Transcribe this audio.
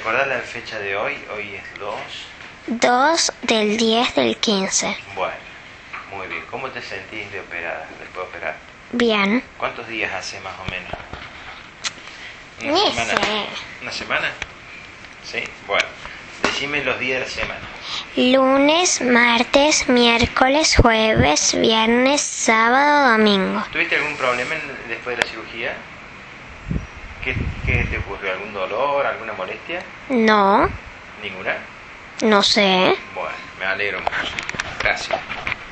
recordás la fecha de hoy? Hoy es 2 del 10 del 15. Bueno, muy bien. ¿Cómo te sentís después de operar? Bien. ¿Cuántos días hace más o menos? Ni sé. ¿Una semana? Sí, bueno. Decime los días de la semana. Lunes, martes, miércoles, jueves, viernes, sábado, domingo. ¿Tuviste algún problema después de la cirugía? ¿Qué te ocurrió? ¿Algún dolor? ¿Alguna molestia? No, ¿Ninguna? no sé. Bueno, me alegro mucho. Gracias.